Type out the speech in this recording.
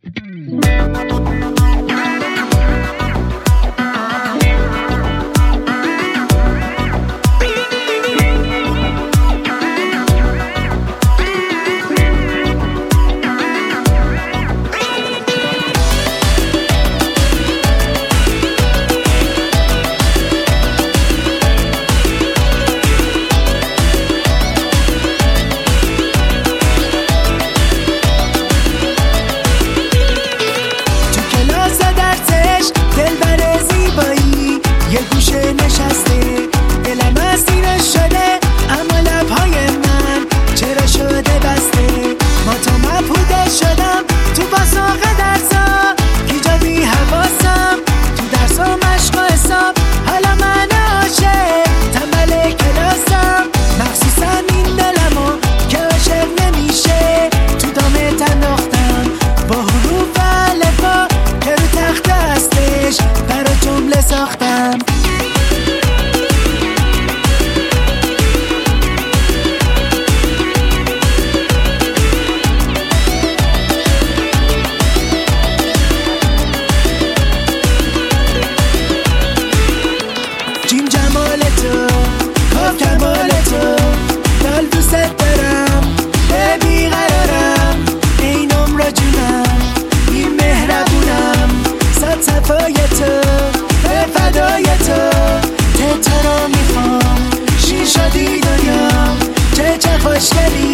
نشسته دلم اسیرش شده، اما لبهای من چرا شده بسته. ما تو مبهوده شدم تو پاسخ درسا، گیجا بی حواسم تو درس و مشق و حساب. حالا من عاشق تنبل کلاسم، مخصوصا این دلمو که عاشق نمیشه. تو دامت انداختم با حروف الفا که رو تخت هستش برا جمله ساختم. جیم جمال تو، کاف کمال تو، دل دوست دارم، به بیقرارم، این عمر جونم، این مهربونم، صد صفای تو، به فدای تو، تو رو میخوام، شیر شدی دنیا، چه خوشگلی.